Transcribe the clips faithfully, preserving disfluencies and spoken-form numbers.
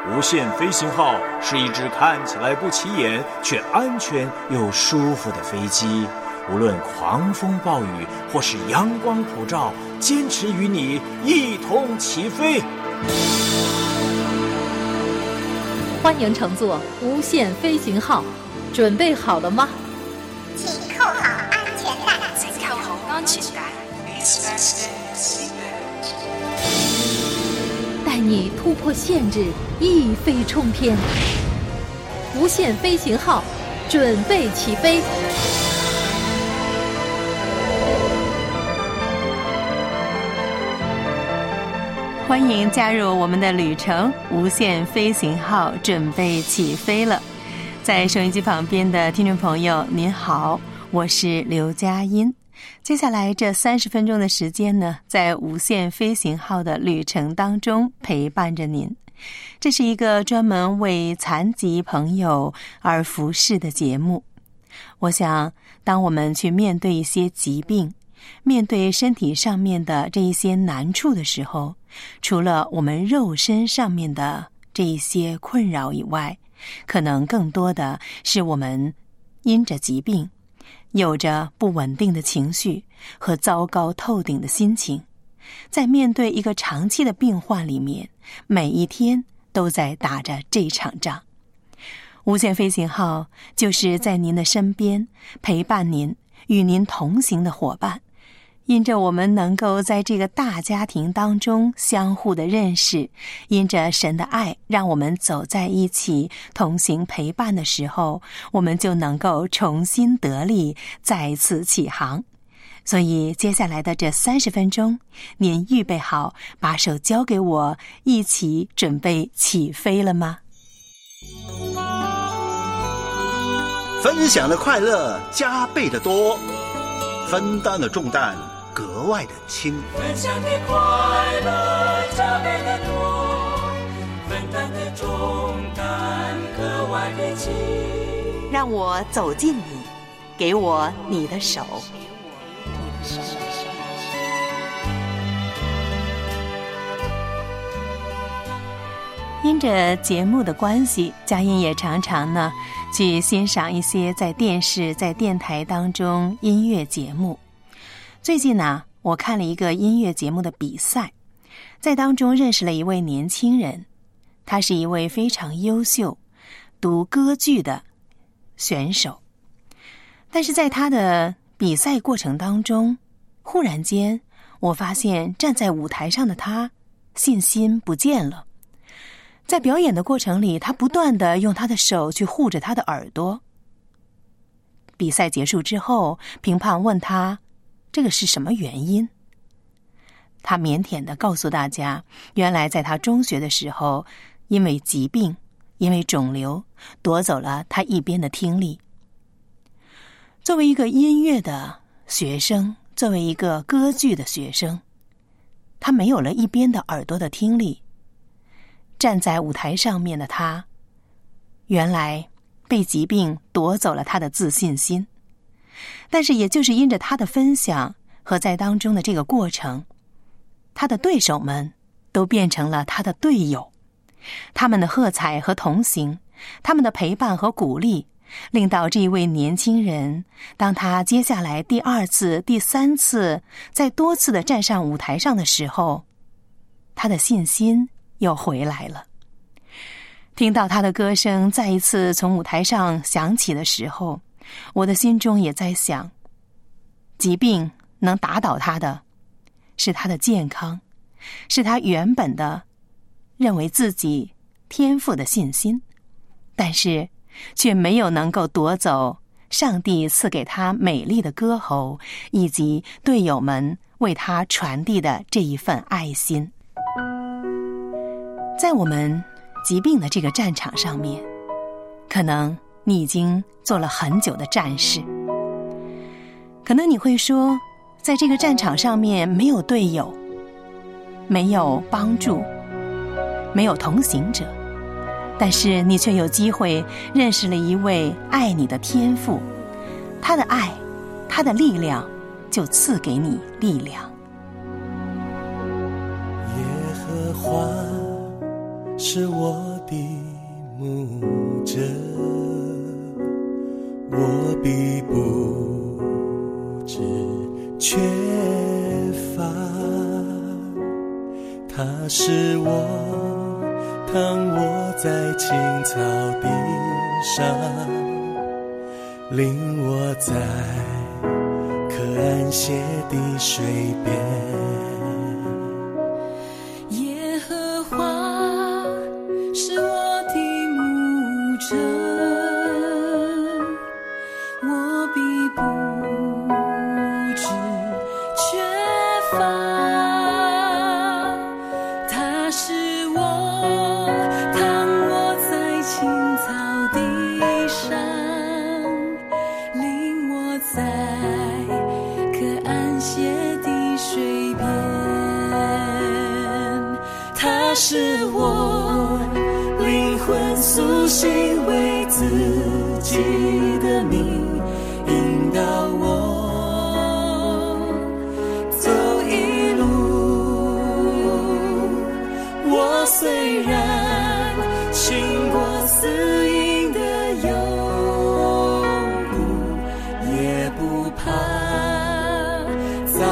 无限飞行号是一只看起来不起眼却安全又舒服的飞机，无论狂风暴雨或是阳光普照，坚持与你一同起飞。 欢迎乘坐无限飞行号，准备好了吗？ 请扣好安全带。 请扣好安全带。 带你突破限制，一飞冲天。无限飞行号，准备起飞。 欢迎加入我们的旅程，无限飞行号准备起飞了。在收音机旁边的听众朋友您好，我是刘佳音。接下来这三十分钟的时间呢，在无限飞行号的旅程当中陪伴着您。这是一个专门为残疾朋友而服侍的节目。我想当我们去面对一些疾病，面对身体上面的这一些难处的时候，除了我们肉身上面的这一些困扰以外，可能更多的是我们因着疾病有着不稳定的情绪和糟糕透顶的心情，在面对一个长期的病患里面，每一天都在打着这场仗。无限飞行号就是在您的身边陪伴您，与您同行的伙伴。因着我们能够在这个大家庭当中相互的认识，因着神的爱让我们走在一起同行陪伴的时候，我们就能够重新得力，再次起航。所以接下来的这三十分钟，您预备好把手交给我，一起准备起飞了吗？ 分享的快乐加倍的多，分担的重担格外的轻。 分享的快乐加倍的多，分担的重担格外的轻。 让我走近你，给我你的手。因着节目的关系，佳音也常常呢去欣赏一些在电视在电台当中音乐节目。最近呢，我看了一个音乐节目的比赛，在当中认识了一位年轻人，他是一位非常优秀读歌剧的选手。但是在他的比赛过程当中，忽然间我发现站在舞台上的他信心不见了。在表演的过程里，他不断地用他的手去护着他的耳朵。比赛结束之后，评判问他这个是什么原因？他腼腆地告诉大家，原来在他中学的时候，因为疾病，因为肿瘤，夺走了他一边的听力。作为一个音乐的学生，作为一个歌剧的学生，他没有了一边的耳朵的听力。站在舞台上面的他，原来被疾病夺走了他的自信心。但是也就是因着他的分享和在当中的这个过程，他的对手们都变成了他的队友，他们的喝彩和同行，他们的陪伴和鼓励，令到这一位年轻人，当他接下来第二次第三次再多次的站上舞台上的时候，他的信心又回来了。听到他的歌声再一次从舞台上响起的时候，我的心中也在想，疾病能打倒他的是他的健康，是他原本的认为自己天赋的信心，但是却没有能够夺走上帝赐给他美丽的歌喉，以及队友们为他传递的这一份爱心。在我们疾病的这个战场上面，可能你已经做了很久的战士，可能你会说，在这个战场上面没有队友，没有帮助，没有同行者，但是你却有机会认识了一位爱你的天父，他的爱，他的力量就赐给你力量。 耶和华是我的的牧者，我必不致缺乏。他使我躺卧在青草地上，领我在可安歇的水边。 耶和华是我的牧者，我必不致缺乏。他使我躺卧在青草地上，领我在可安歇的水边。他使我灵魂苏醒，为自己的名引导我走一路。我虽然经过死荫的幽谷，也不怕遭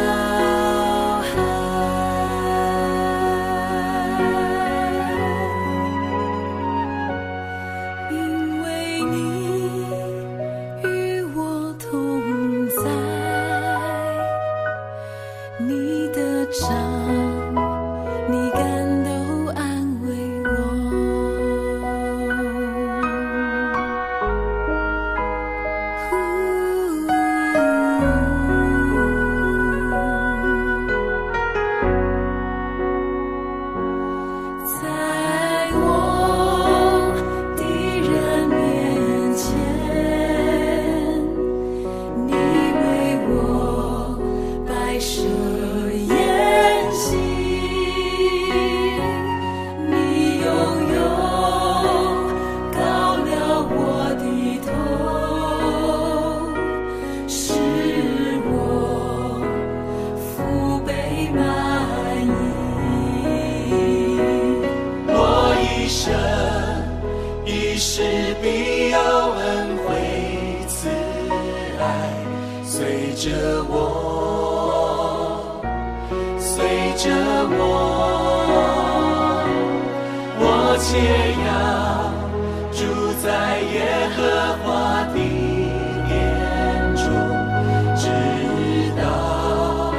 且要住在耶和华的殿中，直到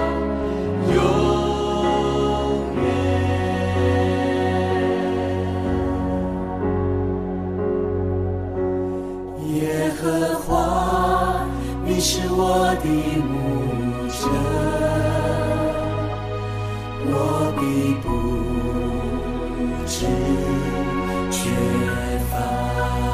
永远。耶和华，你是我的牧者，我必不致缺乏。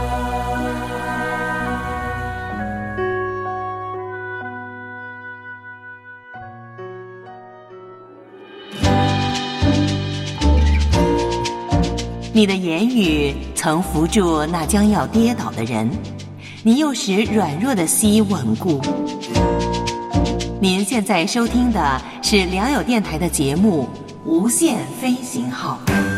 你的言语曾扶住那将要跌倒的人，你又使软弱的膝稳固。您现在收听的是良友电台的节目《无限飞行号》。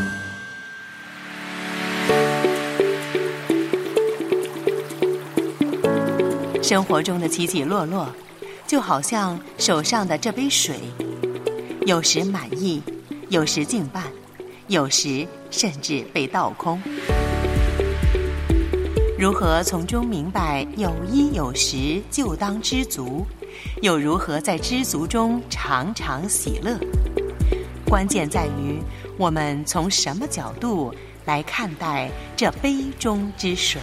生活中的起起落落，就好像手上的这杯水，有时满意，有时尽半，有时甚至被倒空。如何从中明白有衣有食就当知足，又如何在知足中常常喜乐？关键在于我们从什么角度来看待这杯中之水。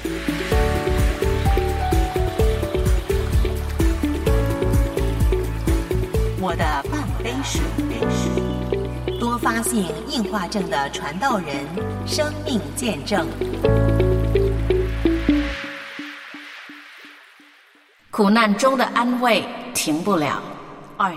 我的半杯水，多发性硬化症的传道人生命见证。 苦难中的安慰停不了。二，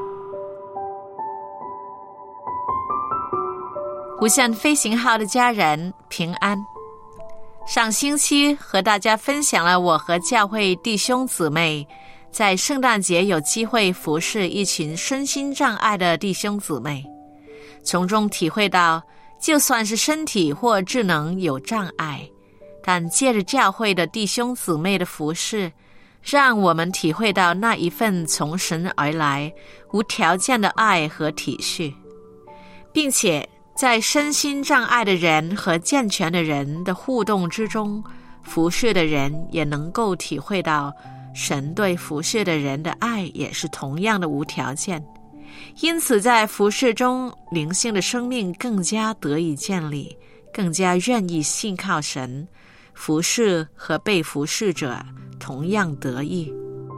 无限飞行号的家人平安。上星期和大家分享了我和教会弟兄姊妹在圣诞节有机会服侍一群身心障碍的弟兄姊妹，从中体会到就算是身体或智能有障碍，但借着教会的弟兄姊妹的服事，让我们体会到那一份从神而来无条件的爱和体恤，并且在身心障碍的人和健全的人的互动之中，服事的人也能够体会到神对服事的人的爱也是同样的无条件。因此在服事中，灵性的生命更加得以建立，更加愿意信靠神，服事和被服事者同样得益。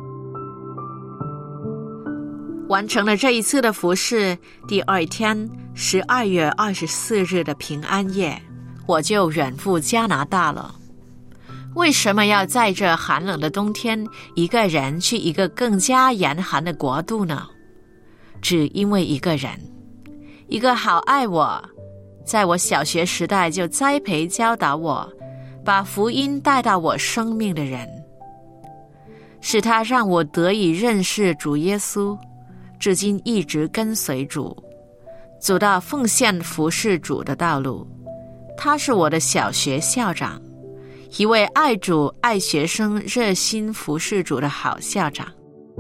完成了这一次的服事，第二天十二月二十四日的平安夜，我就远赴加拿大了。为什么要在这寒冷的冬天一个人去一个更加严寒的国度呢？只因为一个人，一个好爱我，在我小学时代就栽培教导我，把福音带到我生命的人，是他让我得以认识主耶稣，至今一直跟随主，走到奉献服侍主的道路。他是我的小学校长，一位爱主爱学生热心服侍主的好校长。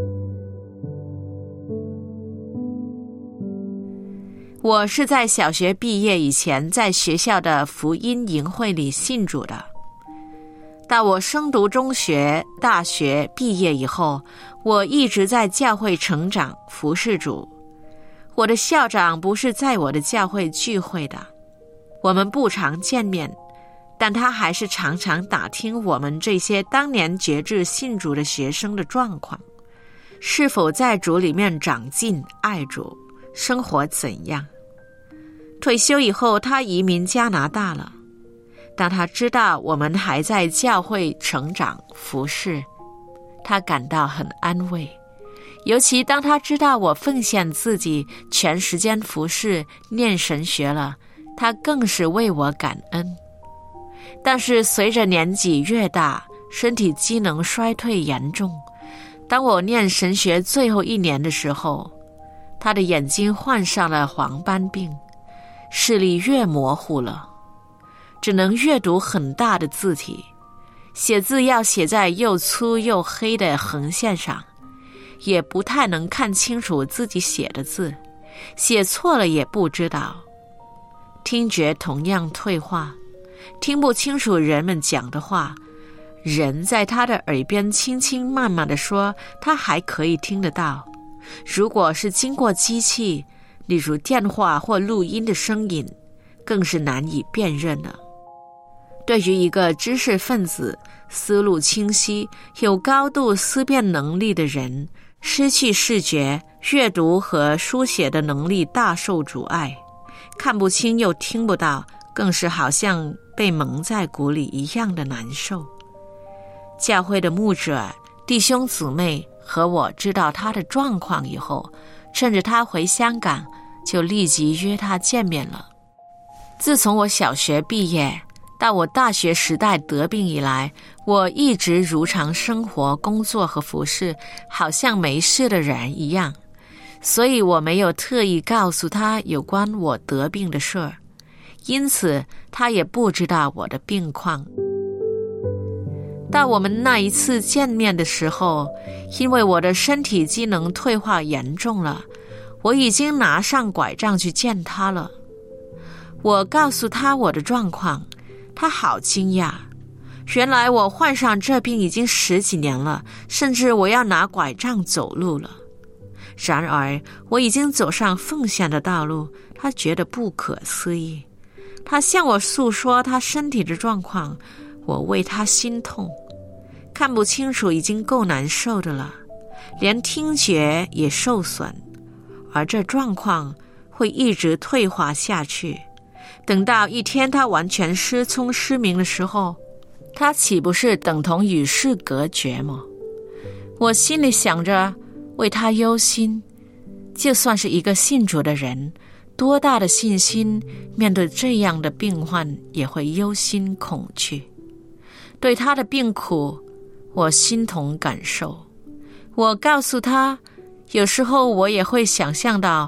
我是在小学毕业以前在学校的福音营会里信主的，到我升读中学、大学毕业以后，我一直在教会成长服侍主。我的校长不是在我的教会聚会的，我们不常见面，但他还是常常打听我们这些当年决志信主的学生的状况，是否在主里面长进爱主，生活怎样。退休以后，他移民加拿大了。当他知道我们还在教会成长服侍，他感到很安慰。尤其当他知道我奉献自己全时间服侍念神学了，他更是为我感恩。但是随着年纪越大，身体机能衰退严重，当我念神学最后一年的时候，他的眼睛患上了黄斑病，视力越模糊了，只能阅读很大的字体，写字要写在又粗又黑的横线上，也不太能看清楚自己写的字，写错了也不知道。听觉同样退化，听不清楚人们讲的话，人在他的耳边轻轻慢慢地说，他还可以听得到。如果是经过机器，例如电话或录音的声音，更是难以辨认了。对于一个知识分子、思路清晰、有高度思辨能力的人，失去视觉、阅读和书写的能力大受阻碍，看不清又听不到，更是好像被蒙在鼓里一样的难受。教会的牧者、弟兄姊妹和我知道他的状况以后，趁着他回香港，就立即约他见面了。自从我小学毕业到我大学时代得病以来，我一直如常生活、工作和服侍，好像没事的人一样，所以我没有特意告诉他有关我得病的事儿，因此他也不知道我的病况。到我们那一次见面的时候，因为我的身体机能退化严重了，我已经拿上拐杖去见他了。我告诉他我的状况，他好惊讶，原来我患上这病已经十几年了，甚至我要拿拐杖走路了。然而我已经走上奉献的道路，他觉得不可思议。他向我诉说他身体的状况，我为他心痛。看不清楚已经够难受的了，连听觉也受损，而这状况会一直退化下去。等到一天他完全失聪失明的时候，他岂不是等同与世隔绝吗？我心里想着为他忧心，就算是一个信主的人，多大的信心，面对这样的病患也会忧心恐惧。对他的病苦，我心同感受。我告诉他，有时候我也会想象到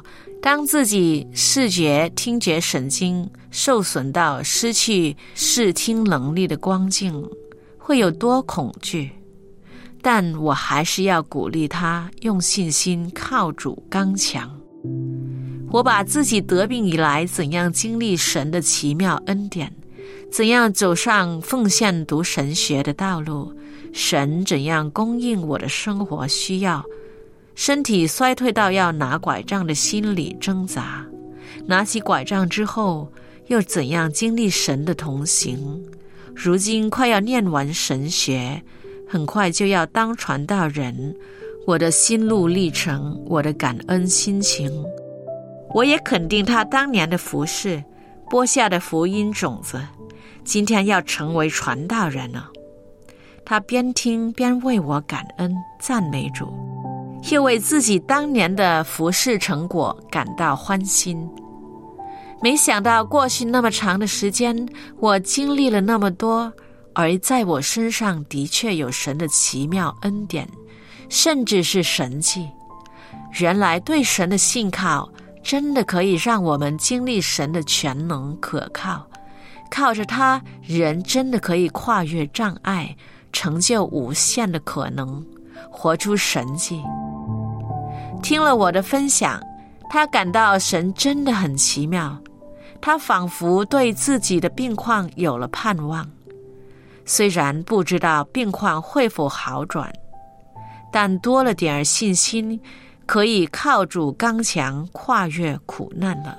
当自己视觉、听觉神经受损到失去视听能力的光景，会有多恐惧？但我还是要鼓励他用信心靠主刚强。我把自己得病以来怎样经历神的奇妙恩典，怎样走上奉献读神学的道路，神怎样供应我的生活需要，身体衰退到要拿拐杖的心理挣扎，拿起拐杖之后又怎样经历神的同行，如今快要念完神学，很快就要当传道人，我的心路历程，我的感恩心情。我也肯定他当年的服事播下的福音种子，今天要成为传道人了。他边听边为我感恩赞美主，又为自己当年的服事成果感到欢心。没想到过去那么长的时间，我经历了那么多，而在我身上的确有神的奇妙恩典，甚至是神迹。原来对神的信靠真的可以让我们经历神的全能可靠，靠着他，人真的可以跨越障碍，成就无限的可能，活出神迹。听了我的分享，他感到神真的很奇妙，他仿佛对自己的病况有了盼望。虽然不知道病况会否好转，但多了点信心，可以靠主刚强跨越苦难了。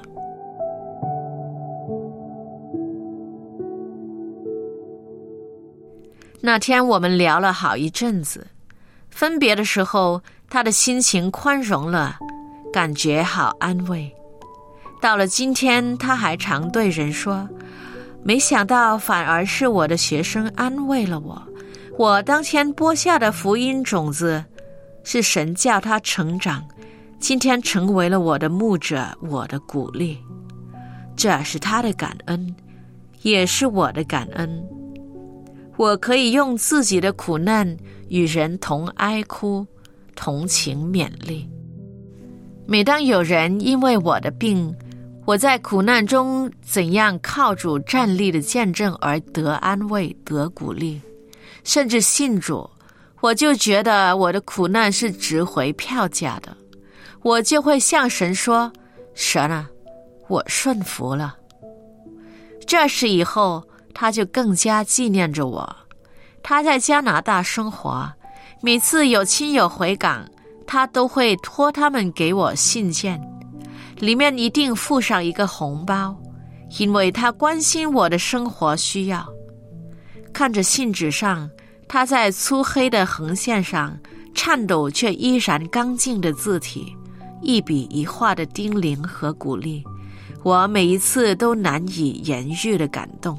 那天我们聊了好一阵子，分别的时候他的心情宽容了，感觉好安慰。到了今天，他还常对人说，没想到反而是我的学生安慰了我，我当天播下的福音种子是神叫他成长，今天成为了我的牧者，我的鼓励。这是他的感恩，也是我的感恩。我可以用自己的苦难与人同哀哭，同情勉励。每当有人因为我的病，我在苦难中怎样靠主站立的见证而得安慰，得鼓励，甚至信主，我就觉得我的苦难是值回票价的。我就会向神说，神啊，我顺服了。这事以后，他就更加纪念着我。他在加拿大生活，每次有亲友回港，他都会托他们给我信件，里面一定附上一个红包，因为他关心我的生活需要。看着信纸上，他在粗黑的横线上颤抖却依然刚劲的字体，一笔一画的叮咛和鼓励，我每一次都难以言喻的感动。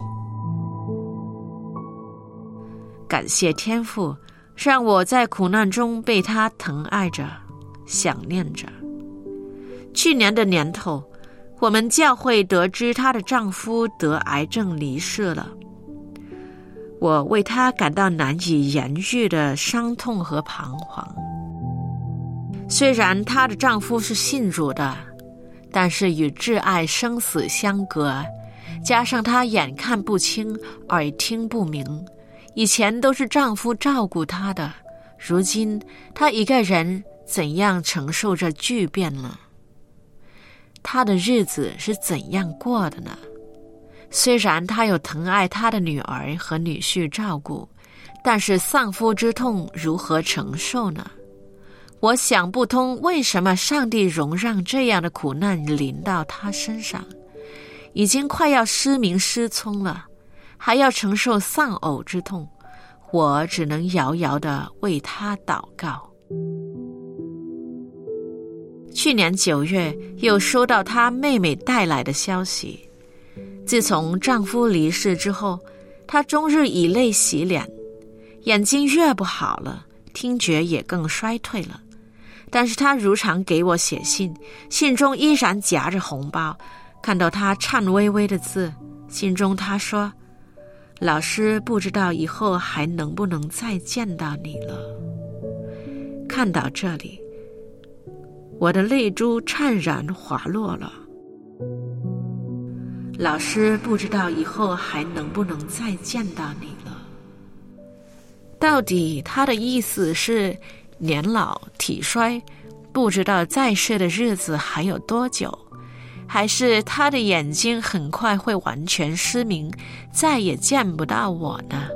感谢天父，让我在苦难中被他疼爱着，想念着。去年的年头，我们教会得知她的丈夫得癌症离世了，我为她感到难以言喻的伤痛和彷徨。虽然她的丈夫是信主的，但是与挚爱生死相隔，加上她眼看不清，耳听不明，以前都是丈夫照顾她的，如今她一个人怎样承受着巨变呢？她的日子是怎样过的呢？虽然她有疼爱她的女儿和女婿照顾，但是丧夫之痛如何承受呢？我想不通，为什么上帝容让这样的苦难临到她身上？已经快要失明失聪了，还要承受丧偶之痛，我只能遥遥地为她祷告。去年九月，又收到她妹妹带来的消息，自从丈夫离世之后，她终日以泪洗脸，眼睛越不好了，听觉也更衰退了。但是她如常给我写信，信中依然夹着红包，看到她颤巍巍的字，信中她说，老师不知道以后还能不能再见到你了。看到这里， 我的泪珠灿然滑落了。老师不知道以后还能不能再见到你了。到底他的意思是年老体衰，不知道在世的日子还有多久，还是他的眼睛很快会完全失明，再也见不到我呢？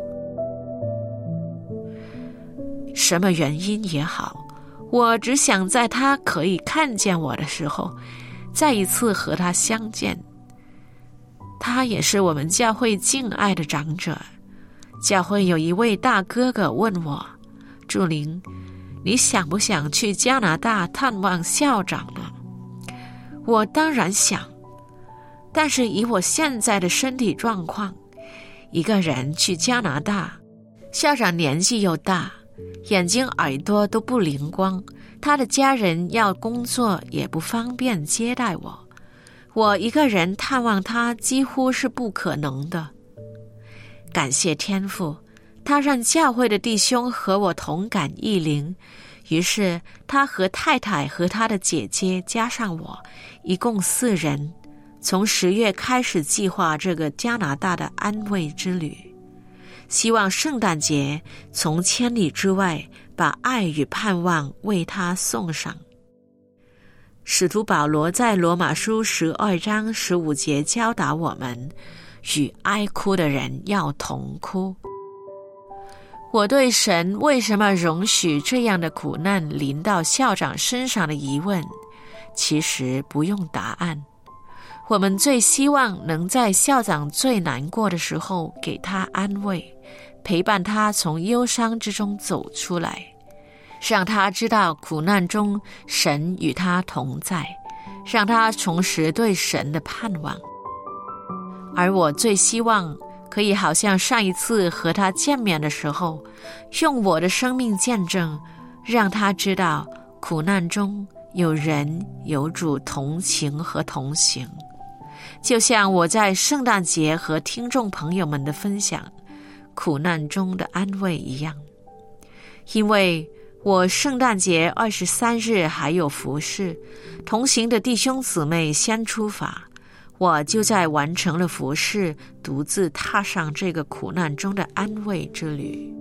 什么原因也好，我只想在他可以看见我的时候，再一次和他相见。他也是我们教会敬爱的长者。教会有一位大哥哥问我，祝灵，你想不想去加拿大探望校长呢？我当然想，但是以我现在的身体状况，一个人去加拿大，校长年纪又大，眼睛耳朵都不灵光，他的家人要工作也不方便接待我，我一个人探望他几乎是不可能的。感谢天父，他让教会的弟兄和我同感异灵，于是他和太太和他的姐姐加上我，一共四人，从十月开始计划这个加拿大的安慰之旅，希望圣诞节从千里之外把爱与盼望为他送上。使徒保罗在罗马书十二章十五节教导我们，与哀哭的人要同哭。我对神为什么容许这样的苦难临到校长身上的疑问，其实不用答案。我们最希望能在校长最难过的时候给他安慰，陪伴他从忧伤之中走出来，让他知道苦难中神与他同在，让他重拾对神的盼望。而我最希望可以好像上一次和他见面的时候，用我的生命见证，让他知道苦难中有人有主同情和同行。就像我在圣诞节和听众朋友们的分享苦难中的安慰一样。因为我圣诞节二十三日还有服事，同行的弟兄姊妹先出发，我就在完成了服事，独自踏上这个苦难中的安慰之旅。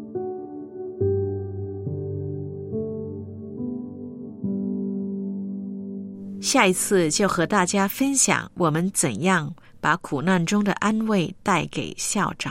下一次就和大家分享我们怎样把苦难中的安慰带给校长。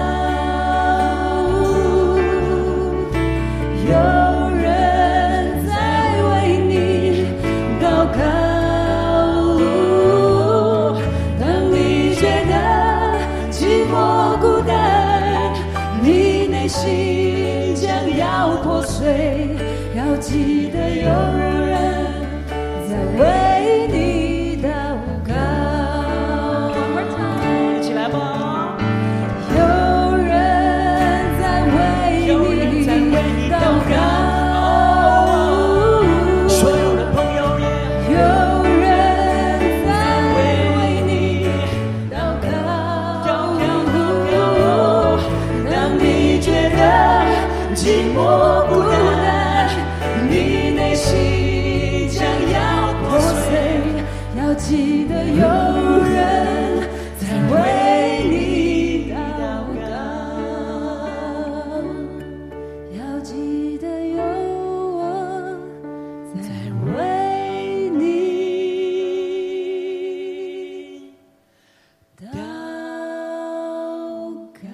有人在心将要破碎，要记得有人在为你祷告。 起来吧， 有人在为你祷告。 所有的朋友也有人在为你祷告。当你觉得寂寞孤单，你内心将要破碎，要记得有人在为你祷告，要记得有我在为你祷告。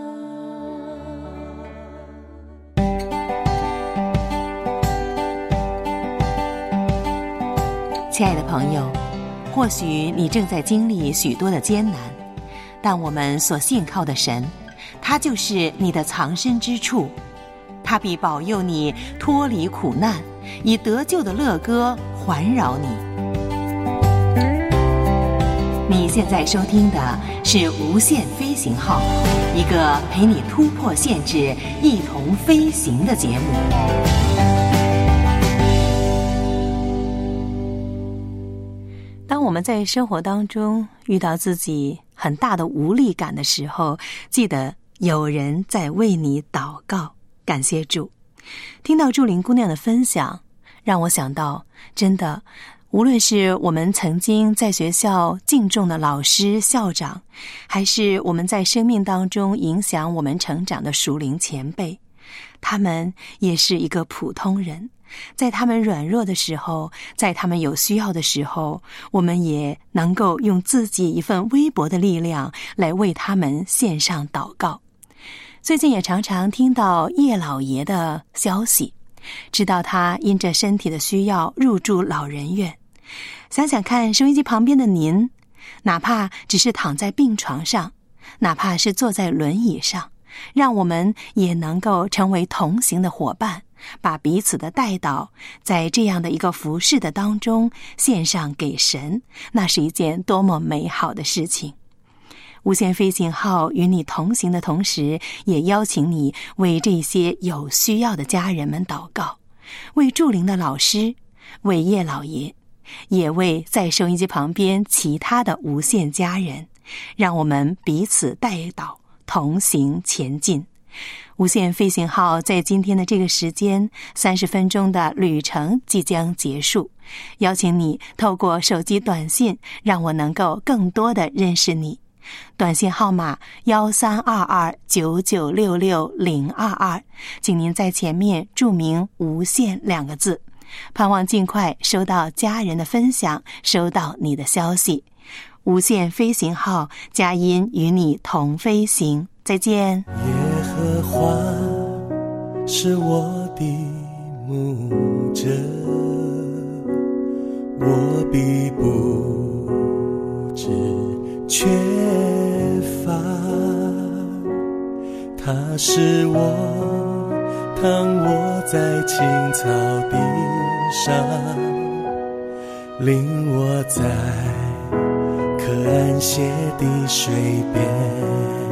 亲爱的朋友，或许你正在经历许多的艰难，但我们所信靠的神，他就是你的藏身之处，他必保佑你脱离苦难，以得救的乐歌环绕你。你现在收听的是无限飞行号，一个陪你突破限制，一同飞行的节目。当我们在生活当中遇到自己很大的无力感的时候，记得有人在为你祷告，感谢主。听到祝玲姑娘的分享，让我想到，真的，无论是我们曾经在学校敬重的老师、校长，还是我们在生命当中影响我们成长的属灵前辈，他们也是一个普通人。在他们软弱的时候，在他们有需要的时候，我们也能够用自己一份微薄的力量来为他们献上祷告。最近也常常听到叶老爷的消息，知道他因着身体的需要入住老人院。想想看，收音机旁边的您，哪怕只是躺在病床上，哪怕是坐在轮椅上，让我们也能够成为同行的伙伴，把彼此的代祷在这样的一个服事的当中献上给神，那是一件多么美好的事情。无限飞行号与你同行的同时，也邀请你为这些有需要的家人们祷告，为祝玲的老师，为叶老爷，也为在收音机旁边其他的无限家人，让我们彼此代祷，同行前进。无限飞行号在今天的这个时间，三十分钟的旅程即将结束，邀请你透过手机短信，让我能够更多的认识你。短信号码幺三二二九九六六零二二，请您在前面注明无限两个字，盼望尽快收到家人的分享，收到你的消息。无限飞行号，佳音与你同飞行，再见。 耶和华是我的牧者，我必不致缺乏。他使我躺卧在青草地上，领我在可安歇的水边。